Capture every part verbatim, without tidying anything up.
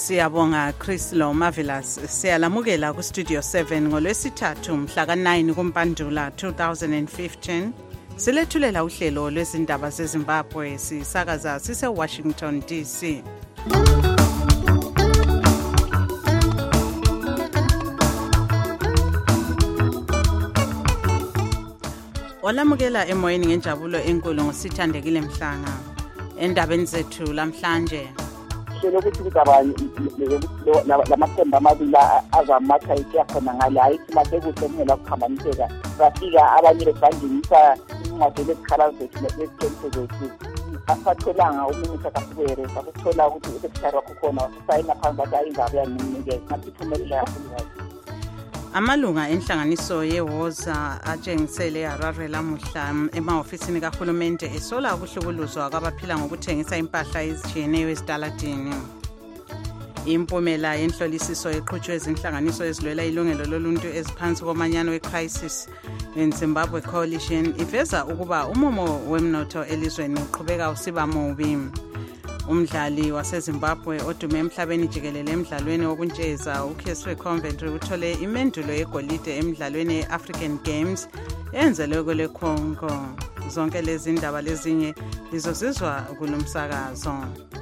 Siyabonga Chris Lo Marvelous. Siyalamukela ku Studio seven ngolwesithathu mhla ka nine kuMpandula two thousand fifteen. Silethulela uhlelo lwezindaba zeZimbabwe sisakaza sise Washington D C. Olamukela emoyeni ngenjabulo enkulu ngosithandekile Mhlanga. Endabeni zethu lamhlanje lokuthi kuzaba lamathemba amabili azamatha isiyakhona ngale ayithi masekuhle kumela kuphambaniseka bafika abanye besandinisa incwadi lezikhalazo zethu lezithembiso zethu asatholanga uminisa kaSikwere sakuthola ukuthi usekithari wakho khona usayina phansi bathi ayingabe yanimnikeza masiphumelela kakhulu. Amalunga enhlanganiso yewoza atshengisele Harare lamuhla emahofisini kahulumende esola ukuhlukuluzwa kwabaphila ngokuthengisa impahla ezijiyeneyo ezitaladini. Impumela yenhlolisiso eqhutshwe ezinhlanganiso ezilwela ilungelo loluntu eziphansi komanyano we-Crisis in-Zimbabwe Coalition iveza ukuba umumo wemnotho elizweni uqhubeka usiba mubi. Umdlali waseZimbabwe odume emhlabeni jikelele emdlalweni wokuntsheza uKeswe Coventry uthole imendulo yegolide emdlalweni ye-African Games enzelwe kwele Congo. Zonke lezi ndaba lezinye lizozizwa kulomsakazo.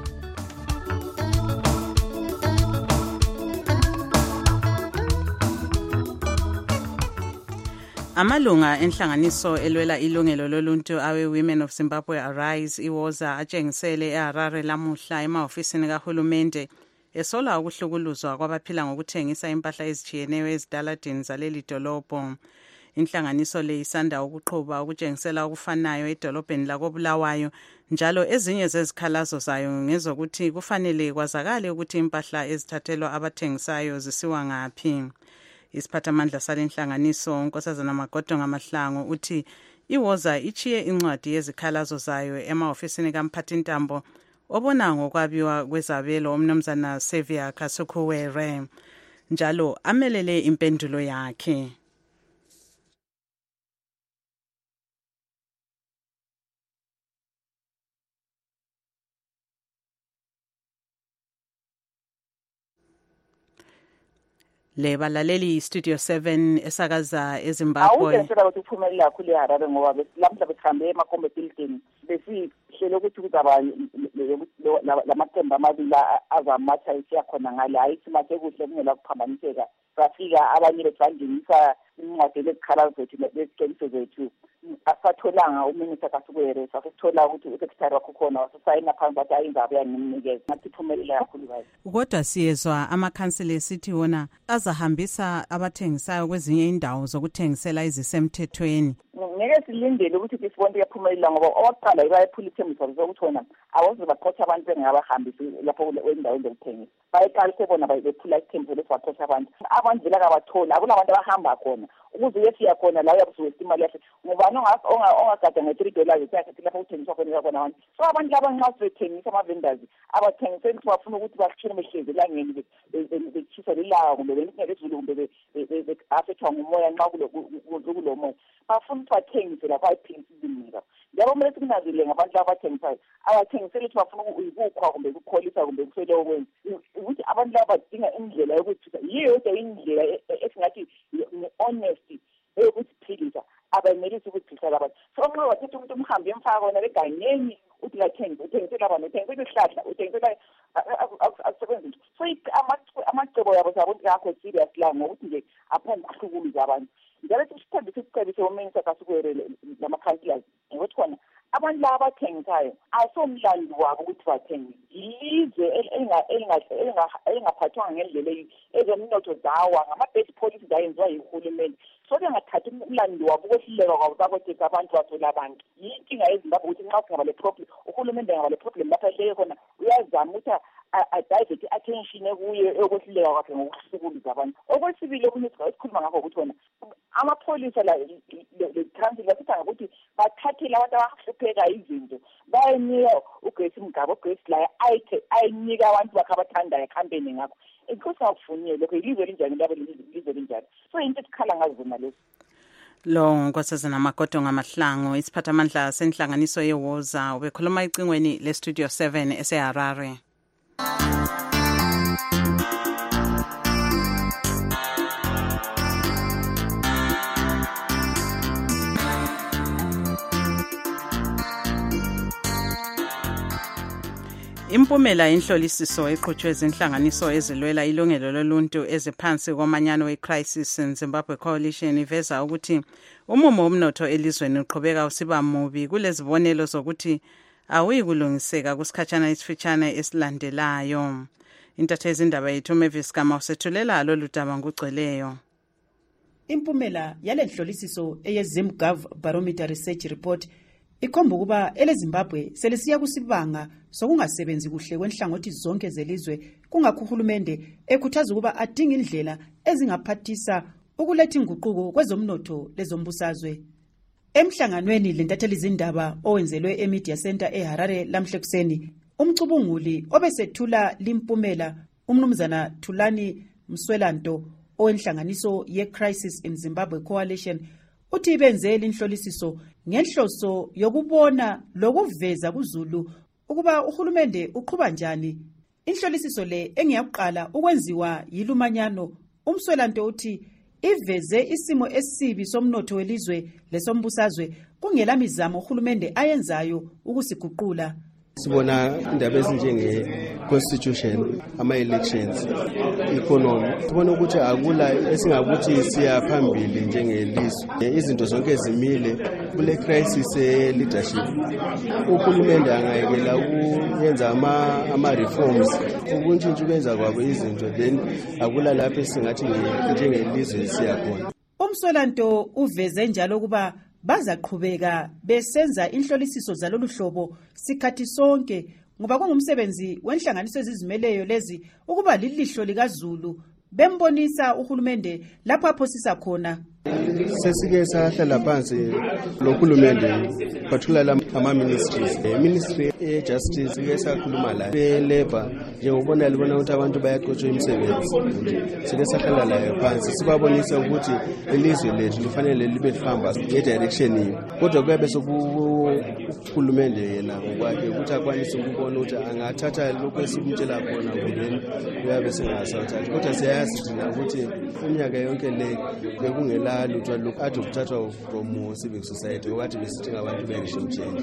Amalunga enhlanganiso elwela ilungelo loluntu awe Women of Zimbabwe Arise iwoza atshengisele eHarare lamuhla emahofisini kahulumende esola ukuhlukuluzwa kwabaphila ngokuthengisa impahla ezijiyeneyo ezitaladini zaleli dolobho. Inhlanganiso le isanda ukuqhuba ukutshengisela okufanayo edolobheni lakoBulawayo njalo ezinye zezikhalazo zayo ngezokuthi kufanele kwazakale ukuthi impahla ezithathelwa abathengisayo zisiwa ngaphi. Isiphathamandla salenhlanganiso uNkosazana Magodo Ngamahlangu uthi iwoza ichiye incwadi yezikhalazo zayo emahofisini kaMphathintambo obona ngokwabiwa kwezabelo umnumzana Xavier Kasukuwere njalo amelele impendulo yakhe. Le balaleli Studio seven esakaza eZimbabwe awuzesela ukuthi uphumelela kakhulu eHarare ngoba lamhla bekhambe emakombe building besihlelo ukuthi kuzaba lamathemba amabili azamatha isiyakhona ngale ayithi masekuhle kumela kuphambaniseka bafika abanye besandinisa incwadi lezikhalazo zethu lezithembiso zethu asatholanga uminisa kaSikwere sakuthola ukuthi usekithari wakho khona usayina phansi bathi ayingabe yanimnikeza masiphumelela kakhulu kazi. Kodwa siyezwa amakhansela esithi wona azahambisa abathengisayo kwezinye indawo zokuthengisela izisemthethweni. Ngeke silindele ukuthi sibone yaphumelela ngoba oqala ibayephula ithembiso zokuthi wona awazi baqotha abantu bengabahambisi lapho endaweni zokuthengisa bayiqala sebona bayephula ithembiso lesibaqotha abantu abantu vela kabathola akunabantu abahamba khona ukuze uyefika khona la uyabusuka imali yakhe ngubani ongagada nge-three dollars yakhe lapho uthengiswa khona khona abantu so abantu laba nxa sebethengisa ama-vendors abathengiseli ukuthi bafuna ukuthi bashine behlezi elangeni bechisa lilanga kumbe belingezulu kumbe be-afethwa ngumoya nxa kulo moya bafuna ukuthi bathengise lapho ayiphingisile imnika njalo kumele sikunanzelele ngabantu laba abathengisayo abathengiseli ukuthi bafuna ukukhwa kumbe ukukholisa kumbe kusele okwenza ukuthi abantu laba badinga indlela yokuthi yiyo yodwa indlela esingathi honest ukuthi philisa abamelisi ukuthisa labantu so nxa wathetha umuntu umhambi emfaka kona begangeni uthi lathengisa uthengisela abantu uthengisela isihlahla uthengisela akusebenzi so amacebo yabo sabonke akho serious la ngokuthi nje aphansi kuhlukuluza abantu njalo sisithembise isicebise uminisa kaSikwere lamakhansila ukuthi khona abantu laba abathengisayo asomlando wabo ukuthi bathenge ilizwe elingaphathwanga ngendlela ezomnotho zawa ngama-best policies ayenziwa yihulumeni so bengathathi umlando wabo ukwehluleka kwabo bakwethesa abantu bathola abantu yinkinga eZimbabwe ukuthi nxa singaba le problem uhulumende engaba le problem lapha ehleke khona uyazama ukuthi adivert attention ekuye ekwehluleka kwakhe ngokuhlukuluza abantu. Okwesibili okunye esikhuluma ngakho ukuthi wona amapholisa la le-council basithanga ukuthi bathathele abantu abahlupheka izinto bayenika uGrace Mgaba uGrace la ayithe ayinika abantu bakhe abathandayo campaign ngakho inkosi akufunye lokho ilizwe linjani labo ilizwe linjani so into esikhala ngazo nalesi lo Nkosazana Magodo Ngamahlangu isiphathamandla senhlanganiso yewoza ubekhuluma icingweni le Studio seven eseHarare. Impumela inhlolisiso eqhutshwe izinhlanganiso ezilwela ilungelo loluntu eziphansi komanyano we-Crisis in Zimbabwe Coalition iveza ukuthi umumo womnotho elizweni uqhubeka usiba mubi kulezibonelo zokuthi awuyi kulungiseka kusikhatshana esifitshane esilandelayo. Intatheli indaba yethu Mavis Gama usethulela lolu daba ngugcweleyo. Impumela yale nhlolisiso eyeZimGov Barometer Research Report ikhomba ukuba eleZimbabwe selisiya kusibanga sokungasebenzi kuhle kwenhlangothi zonke zelizwe, kungakho uhulumende ekhuthaza ukuba adinga indlela ezingaphathisa ukuletha inguquko kwezomnotho lezombusazwe. Emhlanganweni lentatheli izindaba owenzelwe eMedia Center eHarare lamhle kuseni, umcubunguli obesethula limpumela umnumzana Thulani Mswelanto owenhlanganiso ye-Crisis in Zimbabwe Coalition uthi benze inhlolisiso ngenhloso yokubona lokuveza kuZulu ukuba uhulumende uqhuba njani. Inhlolisiso le engiyakuqala ukwenziwa yilumanyano, uMswelanto uthi iveze isimo esibi somnotho welizwe lesombusazwe kungela mizamo uhulumende ayenzayo ukusiguqula. Sibona indaba ezinjenge constitution, ama elections, economy. Sibona ukuthi akula esingakuthi siya phambili njengelizwe. Izinto zonke zimile kule crisis leadership. Uhulumende angayekela ukuyenza ama ama reforms, ukuntshintsha ukwenza kwabo izinto, then akula lapho singathi njengelizwe siya khona. uMswelanto uveze njalo kuba bazaqhubeka besenza inhlolisiso zalolu hlobo sikhathi sonke ngoba kungumsebenzi wenhlanganiso ezizimeleyo lezi ukuba lilihlo likaZulu bembonisa uhulumende lapho aphosisa khona. Sesike sahlala phansilohulumende particularly ama ministries, ministry e justice ke sakhuluma la be labor njengobona libona ukuthi abantu bayaqotshwa imisebenzi, sike sahlala la phansi sibabonisa ukuthi ilizwe lethu lifanele libe lihamba nge direction yiyo, kodwa kuyabe sokuhulumende yena ngokwakhe ukuthi akwanise ukubona ukuthi angathatha lokho esimtshela khona ngene kuyabe singasawuthatha, kodwa siyayazi thina ukuthi iminyaka yonke le bekungela lutho lokade ukuthathwa from civil society okade besithi ngabantu bengishintshe.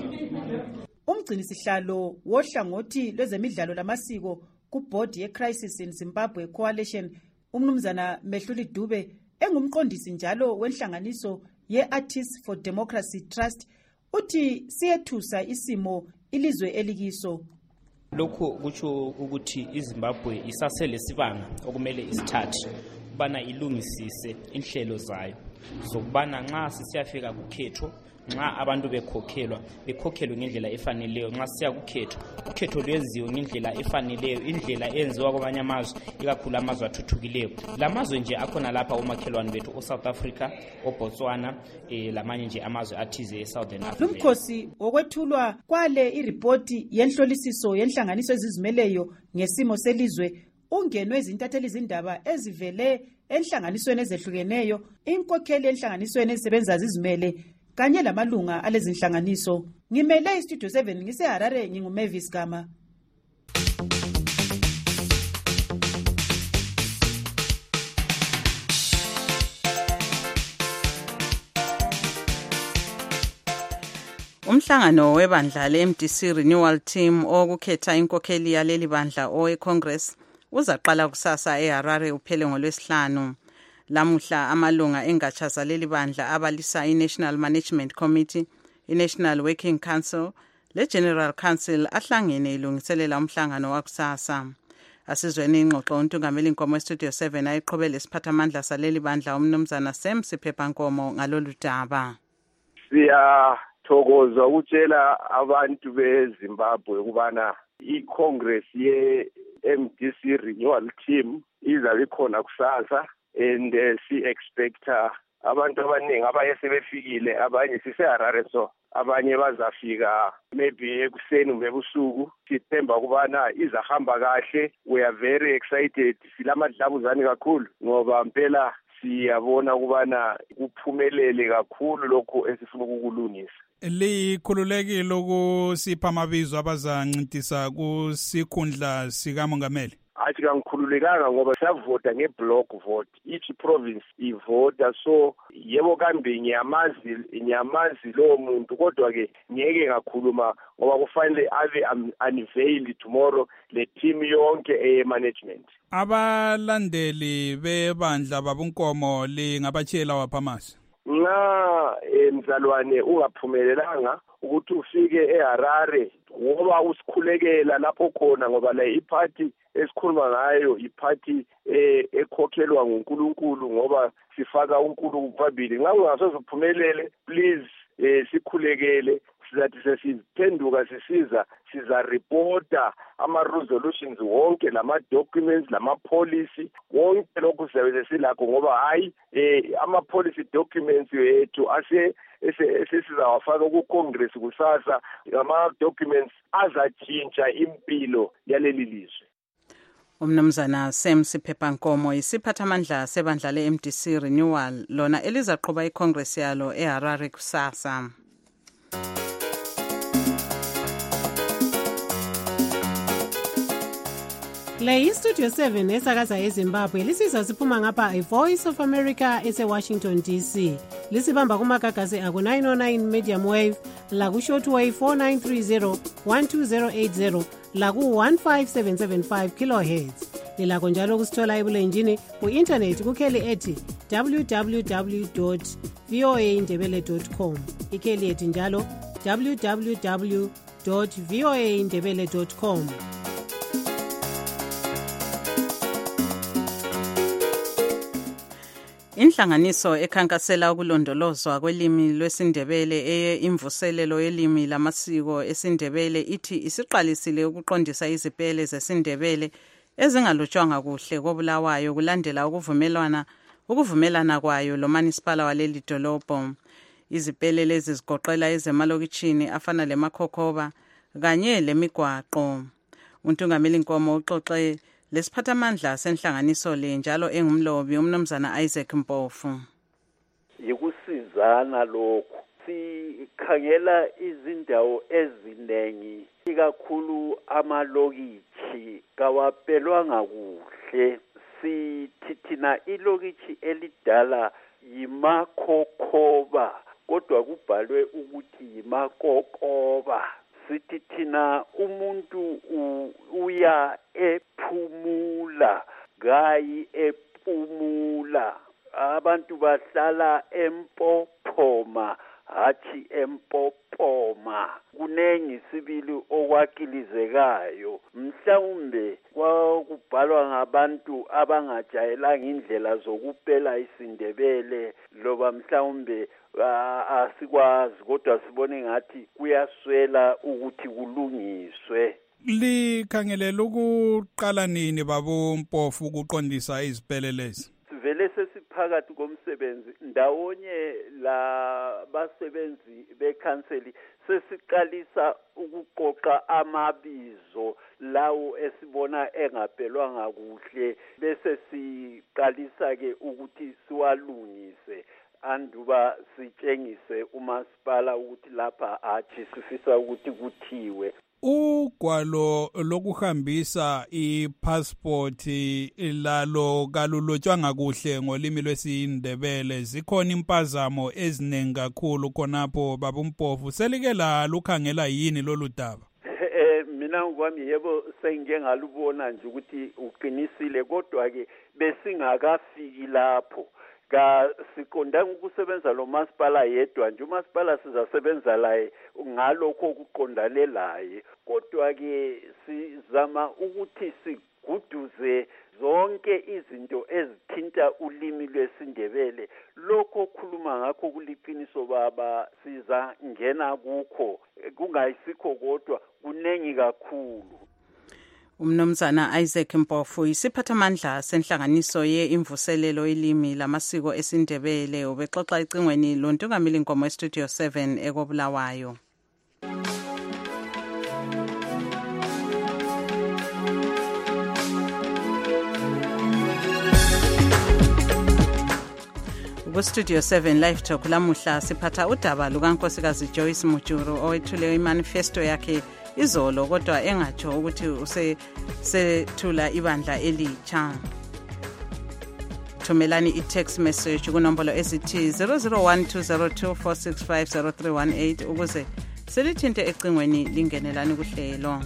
Umgcini sihlalo wohlangothi lwezemidlalo lamasiko kuboard ye-Crisis in Zimbabwe Coalition umnumzana Mehluli Dube engumqondisi njalo wenhlanganiso ye-Artists for Democracy Trust uthi siyethusa isimo ilizwe elikiso. Lokho kutsho ukuthi iZimbabwe isasele sibanga okumele isithathe bana ilungisise inhlelo zayo zokubana nxa sisiyafika kukhetho, nxa abantu bekhokhelwa bekhokhelwe ngendlela efaneleyo, nxa siya kukhetho ukhetho lwenziwe ngendlela efaneleyo, indlela enziwa kwamanye amazwe ikakhulu amazwe athuthukileyo. Lamazwe nje akhona lapha omakhelwane bethu oSouth Africa, oBotswana, eh lamanye nje amazwe athize eSouthern Africa. Lumkhosi okwethulwa kwale iripoti yenhlolisiso yenhlanganiso ezizimeleyo ngesimo selizwe ungenwe izintatheli izindaba ezivele enhlanganisweni ezehlukeneyo, inkokheli enhlanganisweni ezisebenza zizimele kanye lamalunga alezinhlanganiso. Ngimele iStudio seven ngiseHarare, nginguMavis Gama. Umhlangano webandla le-M D C Renewal Team okukhetha inkokheli yaleli bandla owe-Congress uzaqala kusasa eHarare uphele ngolwesihlanu. Lamuhla amalunga engatsha zaleli bandla abalisa i-National Management Committee, i-National Working Council le-General Council ahlangene ilungiselela umhlangano wakusasa. Asizweni ingxoxo untungameli Nkomo Studio seven ayiqhubele isiphathamandla saleli bandla umnumzana Sam Siphephankomo ngalolu daba. Siyathokoza ukutshela abantu beZimbabwe ukubana i-Congress ye-M D C Renewal Team izabe khona kusasa, and uh, si expecta abantu abaningi abaye sebefikile, abanye siseHarare so abanye bazafika maybe ekuseni kumbe ebusuku. Sithemba kubana izahamba kahle. We are very excited, silamadlabuzane kakhulu ngoba mpela siyabona kubana kuphumelele kakhulu lokho esifuna ukukulungisa. Likhululekile ukusipha amabizo abazancintisa kusikhundla sikamongameli. athi kangikhululekanga ngoba siyavota nge-block vote, each province ivota. So yebo kambe ngiyamazi ngiyamazi lowo muntu, kodwa-ke ngeke ngakhuluma ngoba kufanele ave unveil tomorrow le team yonke eye-management. Abalandeli bebandla babunkomo lingabatshela waphamasi nxa emzalwane ungaphumelelanga ukuthi ufike eHarare ngoba usikhulekela lapho khona, ngoba la iphathi esikhuluma ngayo iphathi ekhokhelwa nguNkulunkulu ngoba sifaka uNkulunkulu phambili. Nxa ungasoze uphumelele, please sikhulekele, sizathi sesiphenduka sisiza siza reporta ama-resolutions wonke, lama-documents, lama-policy, wonke lokhu sizabe silakho ngoba hayi ama-policy documents wethu ase esesizawafaka ku-Congress kusasa, ama-documents azatshintsha impilo yaleli lizwe. Umnumzana Sam Siphephankomo, isiphathamandla sebandla le-M D C Renewal, lona elizaqhuba iCongress yalo eHarare kusasa. Le iStudio seven esakaza eZimbabwe lisizwa siphuma ngapha iVoice of America ese-Washington D C. Lisibamba kumagagasi aku nine oh nine medium wave, laku shortwave four nine three zero one two zero eight zero, laku one five seven seven five kilohertz. Lilakho njalo kusithola ebulenjini ku-internet kukheli ethi w w w dot v o a indebele dot com. Ikheli ethi njalo w w w dot v o a indebele dot com. Inhlanganiso ekhankasela ukulondolozwa kwelimi lwesiNdebele eye imvuselelo yelimi lamasiko esiNdebele ithi isiqalisile ukuqondisa izipele zesiNdebele ezingalotshwanga kuhle koBulawayo kulandela ukuvumelana ukuvumelana kwayo lomasipala waleli dolobho. Izipele lezi zigoqela ezemalokitshini afana leMakhokhoba kanye lemigwaqo. Untungameli Nkomo uxoxe lesiphathamandla senhlanganiso le njalo engumlobi umnumzana Isaac Mpofu. Yikusizana lokho, sikhangela izindawo ezinengi ikakhulu amalokitshi kawapelwanga kuhle. Sithi thina ilokitshi elidala yiMakhokhoba kodwa kubhalwe ukuthi yiMakokoba. Sithi thina umuntu uya ephumula gayi ephumula, abantu bahlala eMpophoma hathi eMpophoma. Kunengi sibili okwakilizekayo, mhlawumbe kwakubhalwa ngabantu abangajayelanga indlela zokupela isiNdebele, loba mhlawumbe asikwazi kodwa sibone ngathi kuyaswela ukuthi kulungiswe. Likhangelela ukuqala nini babo Mpofu ukuqondisa izipele lezi? Sivele sesiphakathi komsebenzi ndawonye la basebenzi bekhanseli sesiqalisa ukuqoqa amabizo lawo esibona engapelwanga kuhle bese siqalisa ke ukuthi siwalungise anduba sitshengise umasipala ukuthi lapha athi sifisa ukuthi kuthiwe. Ugwalo lokuhambisa ipassport lalo kalulotshwanga kuhle ngolimi lwesiNdebele, zikhona impazamo eziningi kakhulu khonapho baba Mpofu, selike la lukhangela yini lolu daba? Mina ngokwami yebo sengike ngalubona nje ukuthi uqinisile, kodwa ke besingakafiki lapho. Ka siqondanga ukusebenza lo masipala yedwa nje, umasipala sizasebenza laye ngalokho okuqondane laye, kodwa ke sizama ukuthi siguduze zonke izinto ezithinta ulimi lwesiNdebele. Lokho okhuluma ngakho kuliqiniso baba, siza ngena kukho kungayisikho kodwa kunengi kakhulu. Umnumzana Isaac Mpofu, isiphathamandla senhlanganiso ye-imvuselelo yelimi lamasiko esiNdebele, ubexoxa icingweni lontungameli Nkomo eStudio seven ekobulawayo. Ku-Studio seven Live Talk lamuhla siphatha udaba lukaNkosikazi Joyce Mujuru owethule imanifesto yakhe izolo kodwa engatsho ukuthi usethula ibandla elitsha. Thumelani i-text message kunombolo esithi zero zero one two zero two four six five zero three one eight ukuze selithinte ecingweni lingenelani kuhlelo.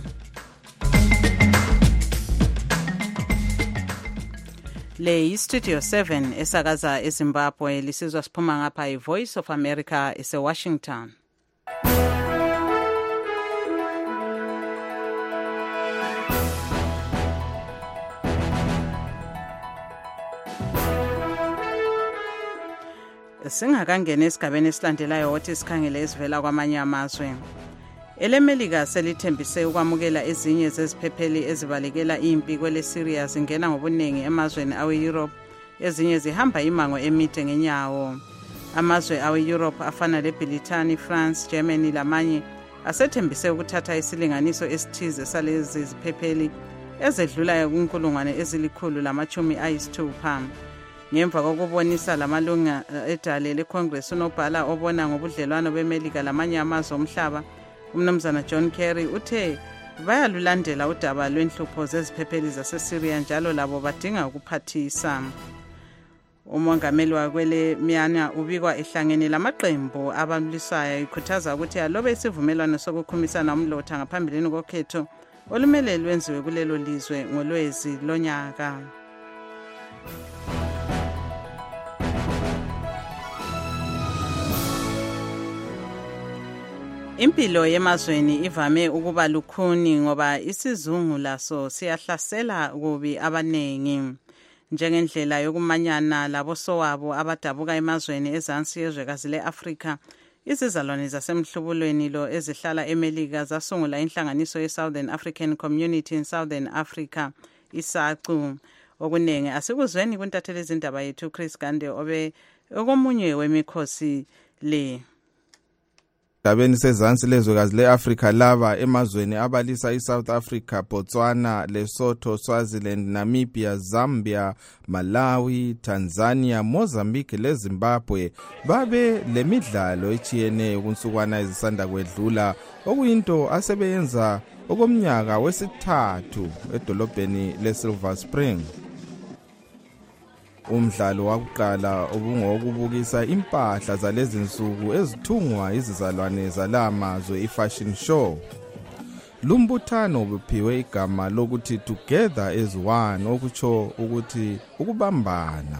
Le yi-Studio seven esakaza eZimbabwe lisizwa siphuma ngapha i-Voice of America ese-Washington. Singakangena esigabeni esilandelayo wothi sikhangele esivela kwamanye amazwe. EleMelika selithembise ukwamukela ezinye zeziphepheli ezibalekela impi kwele Syria zingena ngobunengi emazweni awe-Europe, ezinye zihamba imango emide ngenyawo. Amazwe awe-Europe afana leBrithani, France, Germany lamanye asethembise ukuthatha isilinganiso esithize salezi ziphepheli ezedlulayo kunkulungwane ezilikhulu lamachumi ayisithupha. Ngemva kokubonisa lamalunga edale leCongress unobhala obona ngobudlelwano beMelika lamanye amazwe omhlaba, umnumzana John Kerry uthe bayalulandela udaba lwenhlupho zeziphepheli zaseSyria njalo labo badinga ukuphathisa. Umongameli wakwele Myanmar ubikwa ehlangene lamaqembu abamlisayo ikhuthaza ukuthi alobe isivumelwano sokukhumisana umlotha ngaphambilini kokhetho olumele lwenziwe kulelo lizwe ngolwezi lonyaka. Impilo yemazweni ivame ukuba lukhuni ngoba isizungu laso siyahlasela kubi abanengi. Njengendlela yokumanyana labosowabo abadabuka emazweni ezansi yezwekazi le-Afrika, izizalwane zasemhlubulweni lo ezihlala eMelika zasungula inhlanganiso ye-Southern African Community in Southern Africa, isacu. Okunengi asikuzweni kuntatheli izindaba yethu Chris Gande obe okomunye wemikhosi le. Dabeni sezansi lezwekazi le-Afrika laba emazweni abalisa iSouth Africa, Botswana, Lesotho, Swaziland, Namibia, Zambia, Malawi, Tanzania, Mozambique leZimbabwe babe lemidlalo etshiyeneyo kunsukwana ezisanda kwedlula okuyinto asebenza okomnyaka wesithathu edolobheni leSilver Spring. Umdlalo wakuqala ubungokubukisa impahla zalezi nsuku ezithungwa izizalwane zalamazwe ifashion show. Lumbuthano ubuphiwe igama lokuthi Together as One, okutsho ukuthi ukubambana.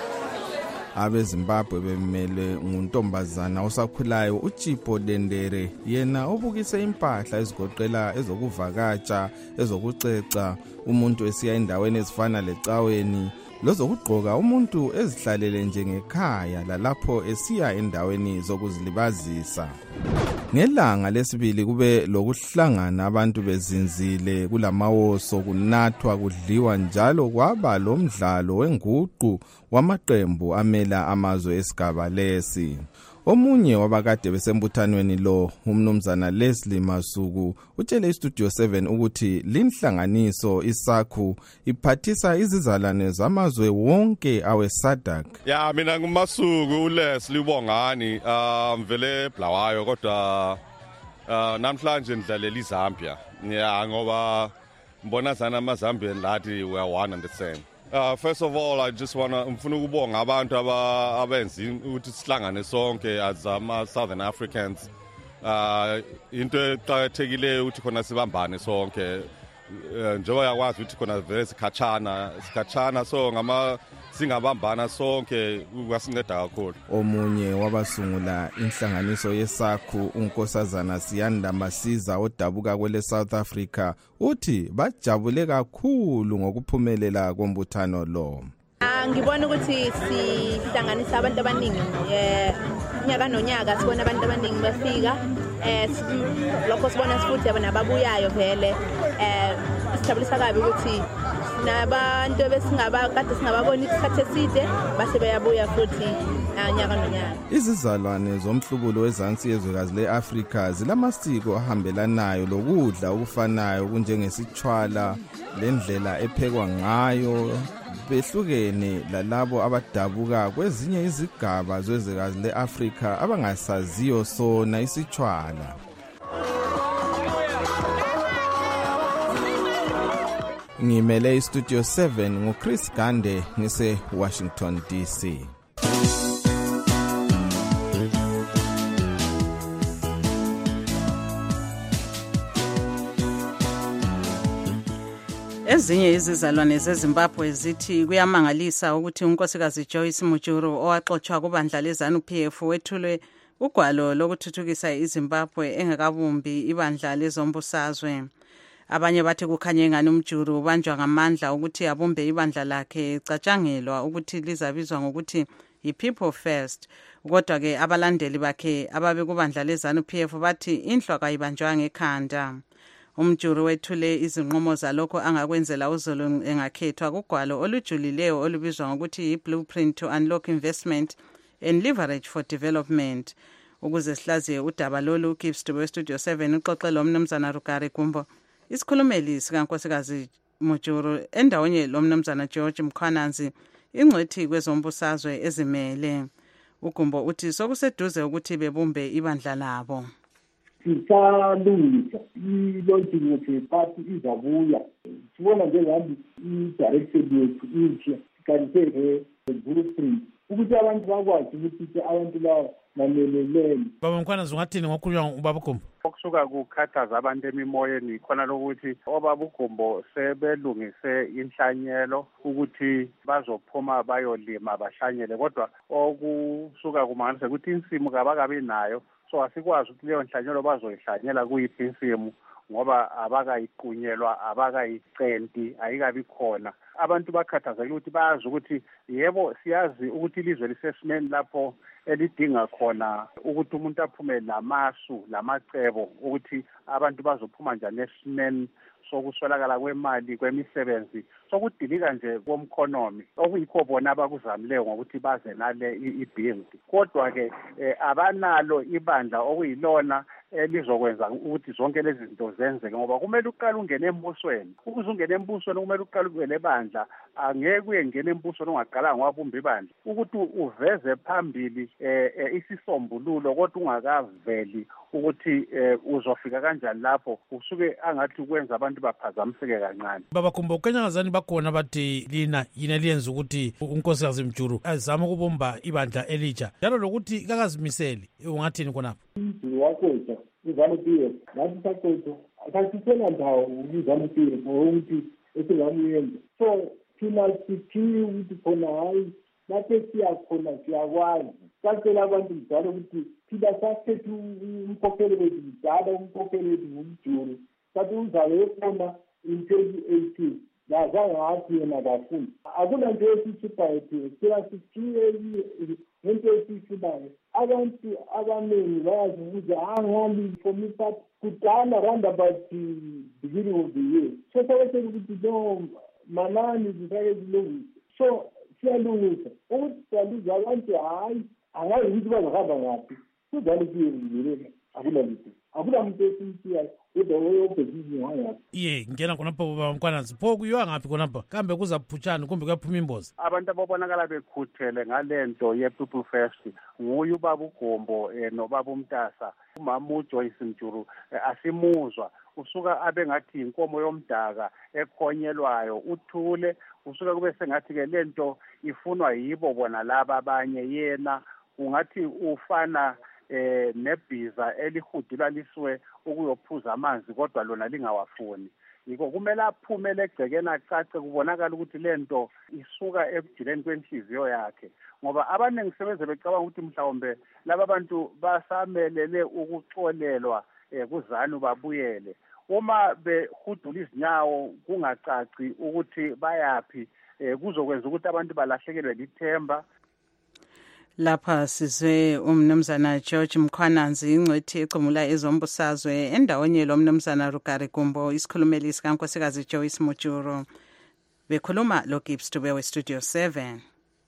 AbeZimbabwe bemele nguntombazana osakhulayo uChipho Dendere, yena obukise impahla ezigoqela ezokuvakatsha, ezokuceca, umuntu esiya endaweni ezifana lecaweni, lozokugqoka umuntu ezihlalele njengekhaya lalapho esiya endaweni zokuzilibazisa. Ngelanga lesibili kube lokuhlangana abantu bezinzile kulamawoso, kunathwa, kudliwa njalo kwaba lomdlalo wenguqu wamaqembu amela amazwe esigaba lesi. Omunye wabakade besembuthanweni lo, umnumzana Leslie Masuku, utshele iStudio seven ukuthi linhlanganiso isakhu iphathisa izizalwane zamazwe wonke awe-SADC. Ya mina nguMasuku uLeslie Bongani, mvele Blawayo kodwa namhlanje ndidlalela iZambia. Ya ngoba mbona sana amaZambian lathi we are one and the same. Uh, first of all, I just want to mfuna ukubonga abantu abenza ukuthi sihlangane sonke as ama Southern Africans. Uh, into eqhakathekileyo ukuthi khona sibambane sonke. Njengoba yakwazi ukuthi khona vele sikhatshana, sikhatshana so ngama singabambana sonke kwasinceda kakhulu. Omunye wabasungula inhlanganiso yesakhu unkosazana Siyanda Masiza odabuka kwele South Africa uthi bajabule kakhulu ngokuphumelela kombuthano lo. Ngibona ukuthi sihlanganisa abantu abaningi eh nyaka nonyaka sibona abantu abaningi bafika eh lokho sibona futhi ababuyayo vele eh sijabulisa kabi ukuthi nabantu besingaba kade singababona isikhathi eside base bayabuya futhi nyaka nonyaka. Izizalwane zomhlubulo wezansi yezwekazi le-Afrika zilamasiko ahambelanayo lokudla okufanayo kunjengesitshwala, lendlela ephekwa ngayo behlukene lalabo abadabuka kwezinye izigaba zezwekazi le-Afrika abangasaziyo sona isitshwala. ngimele istudio seven nguChris Gande ngise Washington D C. Ezinye izizalwane zeZimbabwe zithi kuyamangalisa ukuthi unkosikazi Joyce Mujuru owaxoxwa kubandla leZANU P F wethulwe ugwalo lokuthuthukisa iZimbabwe engakabumbi ibandla lezombusazwe. Abanye bathi kukhanye engani uMjuru ubanjwa ngamandla ukuthi abumbe ibandla lakhe catshangelwa ukuthi lizabizwa ngokuthi yi-People First. Kodwa ke abalandeli bakhe ababe kubandla leZANU P F bathi inhlwa kayibanjwanga ekhanda. Umjuru wethule izinqumo zalokho angakwenzela uZulu engakhethwa kugwalo olujulileyo olubizwa ngokuthi yi-Blueprint to Unlock Investment and Leverage for Development. Ukuze sihlaziye udaba lolu, uGibbs we Studio seven uxoxela umnumzana Rugari Gumbo isikhulumeli sikankosikazi Mujuru endaweni lomnumzana George Mkhwananzi ingcwethi kwezombusazwe ezimele. uGumbo uthi sokuseduze ukuthi bebumbe ibandla labo. Sisalungisa i-launching yethu party izabuya sibona njengathi i-direction yethu inhle sikanise blueprint ukuthi abantu bakwazi ukuthi abantu lawo bamelelele. Baba Mkhwananzi ungathini ngokukhulunywa ubaba uGumbo? Okusuka kukhathaza abantu emimoyeni khona lokuthi obaba uGumbo sebelungise inhlanyelo ukuthi bazophuma bayolima bahlanyele, kodwa okusuka kumangalisa ukuthi insimu kabakabi nayo, so asikwazi ukuthi leyo nhlanyelo bazoyihlanyela kuyiphi insimu ngoba abakayiqunyelwa abakayicenti ayikabi khona. Abantu bakhathazekile ukuthi bayazi ukuthi yebo siyazi ukuthi ilizwe lisesimeni lapho elidinga khona ukuthi umuntu aphume lamasu lamacebo ukuthi abantu bazophuma njani esimeni sokuswelakala kwemali kwemisebenzi sokudilika nje komkhonomi okuyikho bona abakuzamileyo ngokuthi baze nale i-build. Kodwa ke abanalo ibandla okuyilona elizokwenza ukuthi zonke lezi zinto zenzeke ngoba kumele uqala ungene embusweni. Ukuze ungene embusweni kumele uqala ube lebandla, angeke uyengena embusweni ungaqalanga wabumba ibandla ukuthi uveze phambili isisombululo kodwa ungakaveli ukuthi uzofika kanjani lapho usuke angathi ukwenza abantu baphazamiseke kancane. Baba Gumbo kenyangazani bakhona bathi lina yina liyenza ukuthi unkosikazi Mjuru azama ukubumba ibandla elitsha njalo lokuthi kakazimiseli, ungathini khonapho? Wakwetha iZANU P F nathi sakwetha akasithela ndawo iZANU P F ukuthi esingamuyenza, so thina sithi ukuthi khona hayi lapho siyakhona siyakwazi sacela abantu njalo ukuthi thina sasethu umkhokheli wethu njalo umkhokheli wethu ngumJuru sathi uzayo khona in twenty eighteen lazange athi yena kafuni akuna nto esishipayo thina sila sithiye ngento esishibayo. Abantu abaningi bayazi ukuthi angali for me that kudala round about the beginning of the year so sawese ukuthi no manani zifake zilungise, so siyalungisa ukuthi siyaluza abantu hayi angazi ukuthi bazohamba ngaphi kudala kuyenzile akula lutho akula muntu esiyithiyayo kodwa oyobhekile ngaphi. Iye ngena khonapho Baba Mkhwananzi pho kuyiwa ngaphi khonapho kambe kuzaphuthana kumbe kuyaphuma imbozi? Abantu ababonakala bekhuthele ngalento ye-People First nguye ubaba uGumbo nobaba uMtasa. Umama uJoyce Mjuru asimuzwa usuka abe ngathi inkomo yomdaka ekhonyelwayo uthule, usuka kube sengathi ke lento ifunwa yibo bona laba abanye, yena ungathi ufana eh nebhiza elihudula liswe ukuyophuza amanzi kodwa lona lingawafuni. Yiko kumele aphume legcekena acace kubonakala ukuthi lento isuka ebujileni kwenhliziyo yakhe ngoba abaningi sebenze becabanga ukuthi mhlawumbe laba bantu basamelele ukuxolelwa kuZANU babuyele. Uma behudula izinyawo kungacaci ukuthi bayapi kuzokwenza ukuthi abantu balahlekelwe lithemba. Lapha sizwe umnumzana George Mkhwananzi ingcwethi ecumula ezombusazwe endaweni lomnumzana Rugari Gumbo isikhulumeli sikankosikazi Joyce Mujuru bekhuluma lo Gibbs we Studio seven.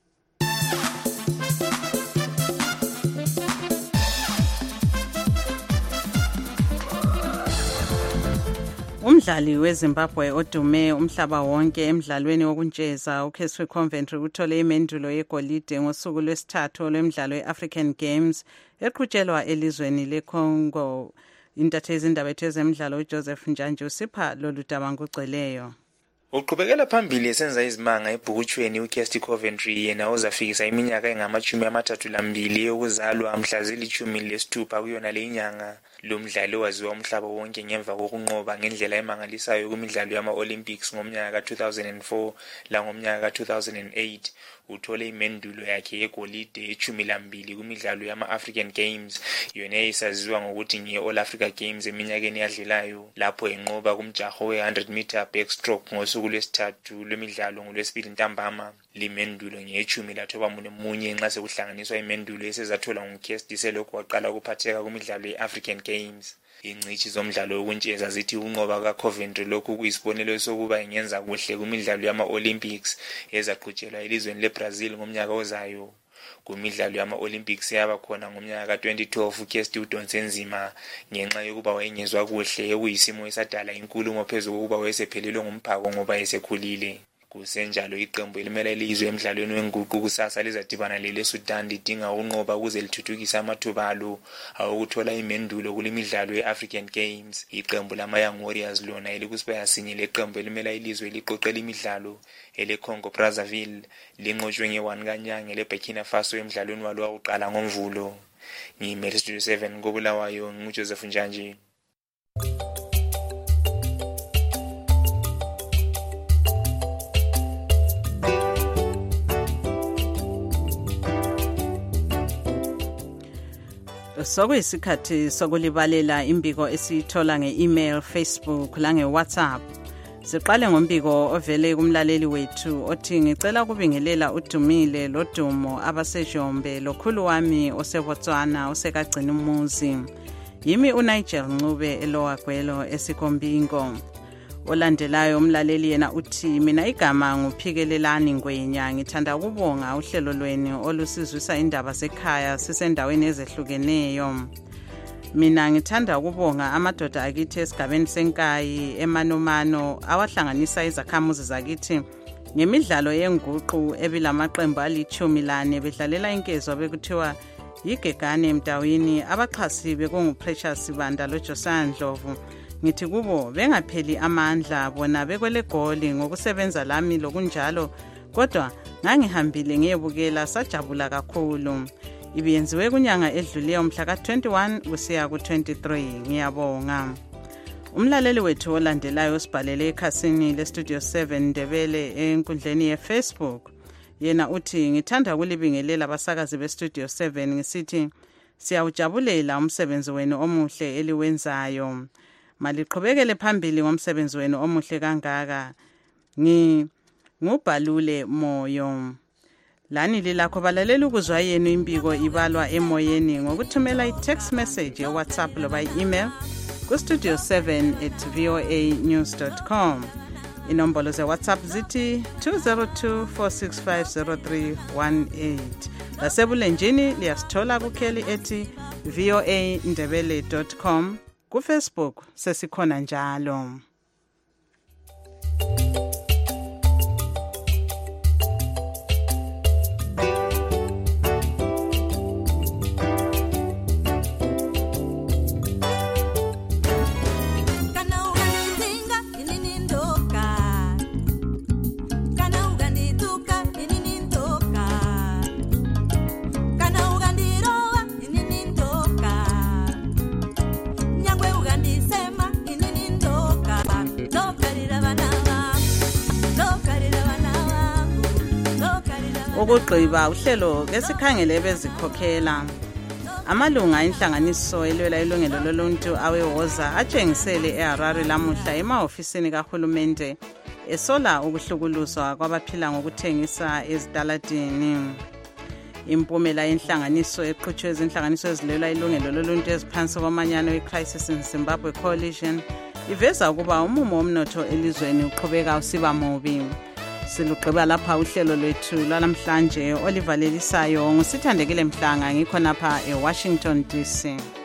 Umdlali weZimbabwe odume umhlaba wonke emidlalweni wokuntsheza uCasey Coventry uthole imendulo yegolide ngosuku lwesithathu lwemidlalo yeAfrican Games eqhutshelwa elizweni leCongo. Intatheli izindaba ezemidlalo uJoseph Njanje usipha lolu daba ngokugcweleyo. Uqhubekela phambili esenza izimanga ebhukutshweni uKirsty Coventry yena ozafikisa iminyaka engamashumi amathathu lambili yokuzalwa mhla zilishumi lesithupha kuyona le inyanga. Lo mdlalo waziwa umhlaba wonke ngemva kokunqoba ngendlela emangalisayo kumidlalo yama-Olympics ngomnyaka ka two thousand four la ngomnyaka ka two thousand eight. Uthole imendulo yakhe yegolide echumi lambili kumidlalo yama-African Games yona esaziwa ngokuthi nge-All Africa Games eminyakeni yadlulayo lapho enqoba kumjaho we one hundred meter backstroke ngosuku lwesithathu lwemidlalo ngolwesibili ntambama. Limendulo ngechumi lathoba munye nxa sekuhlanganiswa imendulo esezathola nguKirsty selokhu waqala ukuphatheka kumidlalo ye-African Games. Ingcithi zomdlalo wokuntsheza zithi unqoba kaCoventry lokhu kuyisibonelo sokuba ingenza kuhle kumidlalo yama-Olympics ezaqhutshelwa elizweni leBrazil ngomnyaka ozayo. Kumidlalo yama-Olympics yaba khona ngomnyaka ka twenty twelve uKirsty udonse nzima ngenxa yokuba wayengezwa kuhle ekuyisimo esadala inkulumo phezulu kokuba wayesephelelwe ngumphako ngoba esekhulile. Kusenjalo iqembu elimele ilizwe emidlalweni wenguqu kusasa lizadibana lele Sudan lidinga unqoba ukuze lithuthukise amathuba alo awokuthola imendulo kulemidlalo ye-African Games. Iqembu lama Young Warriors lona elikusibaya sinye leqembu elimele ilizwe eliqoqela imidlalo ele-Congo Brazzaville linqotshwe nge-one kanyanga le-Burkina Faso emidlalweni walo wokuqala ngoMvulo. Ngimele Studio seven koBulawayo nguJoseph Njanji. Sokuyisikhathi sokulibalela imbiko esithola nge-email, Facebook la nge-WhatsApp. Siqale ngombiko ovele kumlaleli wethu othi ngicela ukubingelela uDumile loDumo abasejombe lokhulu wami oseBotswana osekagcina umuzi. Yimi uNigel Ncube elowagwelo esikombingo. Olandelayo umlaleli yena uthi mina igama nguphikelelani Ngwenya ngithanda ukubonga uhlelo lweni olusizwisa indaba zekhaya sisendaweni ezehlukeneyo. Mina ngithanda ukubonga amadoda akithi esigabeni senkayi emanomano awahlanganisa izakhamuzi zakithi ngemidlalo yenguqu ebilamaqembu alithumi lane bedlalela inkezo bekuthiwa yigegane emdawini abaxhasi bekunguPrecious Sibanda loJosiah Ndlovu. Ngithi kubo bengapheli amandla bona bekwele goli ngokusebenza lami lokunjalo kodwa ngangihambile ngiyebukela sajabula kakhulu. Ibiyenziwe kunyanga edluleyo mhla ka twenty-one kusiya ku twenty-three. Ngiyabonga. Umlaleli wethu olandelayo sibhalele ekhasini le Studio seven Ndebele enkundleni ye-Facebook. Yena uthi ngithanda ukulibingelela abasakazi be-Studio seven ngisithi siyawujabulela umsebenzi wenu omuhle eliwenzayo. Maliqhubekele phambili ngomsebenzi wenu omuhle kangaka. Ngi ngubhalule moyo. Lani lilakho balalela ukuzwa yenu imbiko ibalwa emoyeni ngokuthumela i-text message ye-WhatsApp loba i-email ku studio seven at voa news dot com. Inombolo ze-WhatsApp zithi two zero two four six five zero three one eight. Lasebulenjini liyasithola kukheli ethi voa ndebele dot com. Ku Facebook sesikhona njalo. Ukugqiba uhlelo ngesikhangele bezikhokhela amalunga enhlanganiso elwela ilungelo loluntu awewoza atshengisele eHarare lamuhla emahofisini kahulumende esola ukuhlukuluzwa kwabaphila ngokuthengisa ezitaladini. Impumela yenhlanganiso eqhutshwe ezinhlanganiso ezilwela ilungelo loluntu eziphansi komanyano iCrisis in Zimbabwe Coalition iveza ukuba umumo womnotho elizweni uqhubeka usiba mubi. Silugqiba lapha uhlelo lwethu lwalamhlanje olivalelisayo ngusithandekile Mhlanga ngikhona lapha eWashington D C.